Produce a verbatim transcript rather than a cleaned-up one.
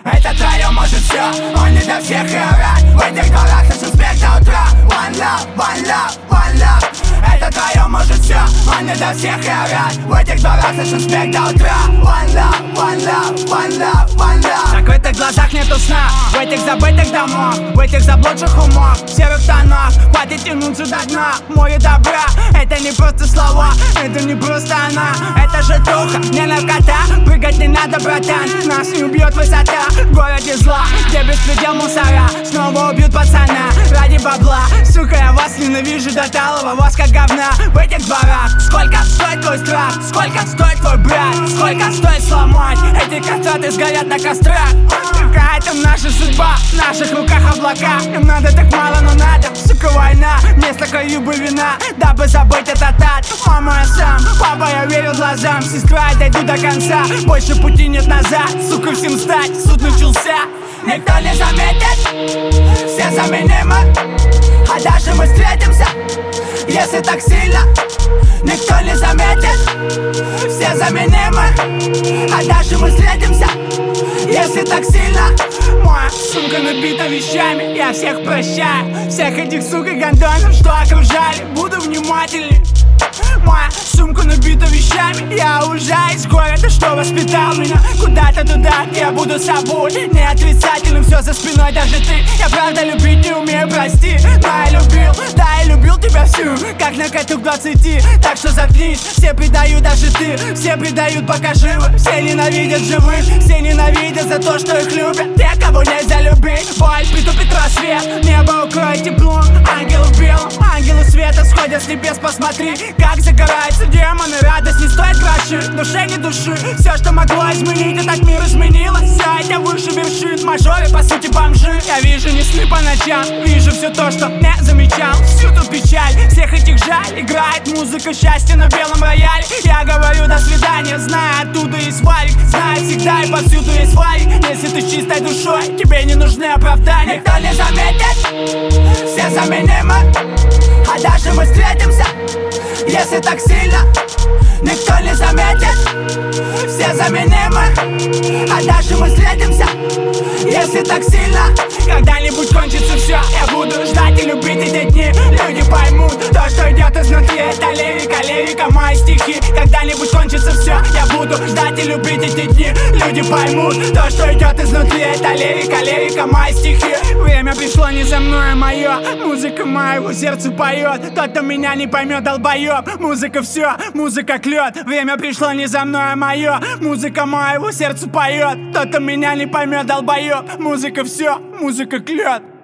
Это втроем может все, он не для всех и орать. В этих дворах слышен смех до утра. One love, one love, one love. Это втроем может все, он не для всех и орать. В этих дворах слышен смех до утра. One love, one love, one love, one love. В закрытых глазах нету сна, в этих забытых домах, в этих заблудших умах, в серых тонах. Хватит тянуться до дна, море добра. Это не просто слова, это не просто она. Это же туха, не наркота. Прыгать не надо, братан, нас не убьет высота. В городе зла, где беспредел мусора. Снова убьют пацана ради бабла. Сука, я вас ненавижу до талого воска говна. В этих дворах сколько стоит твой страх? Сколько стоит твой брат? Сколько стоит сломать? Эти красоты сгорят на кострах. Какая там наша судьба? В наших руках облака. Им надо так мало, но надо. Сука, война, вместо каюбы вина, дабы забыть этот ад. Мама, я сам, папа, я верю глазам. Сестра, я дойду до конца, больше пути нет назад. Сука, всем стать, суд начался. Никто не заметит, все заменимы. А даже мы встретимся, если так сильно. Никто не заметит, все заменимы. А даже мы встретимся, если так сильно. Моя сумка набита вещами, я всех прощаю. Всех этих сук и гондонов, что окружали, буду внимательней. Моя сумка набита вещами, я уезжаю из города, что воспитал меня. Куда-то туда, где я буду собой, не отрицательным, все за спиной, даже ты. Я правда любить не умею, прости, но я любил, да, я любил тебя всю, как на коту к двадцати. Так что заткнись, все предают, даже ты. Все предают, пока живы, все ненавидят живых. Все ненавидят за то, что их любят. Те, кого нельзя любить, боль притупит рассвет. Небо укроет теплом, ангелы в белом, ангелы света сходят с небес, посмотри, как загораются демоны. Радость не стоит гроши, душе не души. Все, что могло изменить, этот мир изменилось. Все это выше вершит, мажоры, по сути, бомжи. Я вижу не сны по ночам, вижу все то, что не замечал. Всю ту печаль, всех этих жаль. Играет музыка счастья на белом рояле. Я говорю до свидания, зная, оттуда есть валик. Знаю всегда и повсюду есть валик. Если ты с чистой душой, тебе не нужны оправдания. Никто не заметит, все заменимы. А даже мы встретимся, если так сильно. Никто не заметит, все заменимы. А даже мы встретимся, если так сильно. Когда-нибудь кончится все, я буду ждать и любить эти дни. Люди поймут то, что идет изнутри. Это лирика, лирика, мои стихи. Когда-нибудь кончится все, я буду ждать и любить эти дни. Люди поймут то, что идет изнутри. Это лирика, лирика, мои стихи. Время пришло не за мной, а мое. Музыка моего сердца поет. Тот, кто меня не поймет, долбоеб. Музыка все, музыка клет. Время пришло не за мной, а мое. Музыка моего сердца поет. Тот, кто меня не поймет, долбоеб. Музыка все, музыка клет.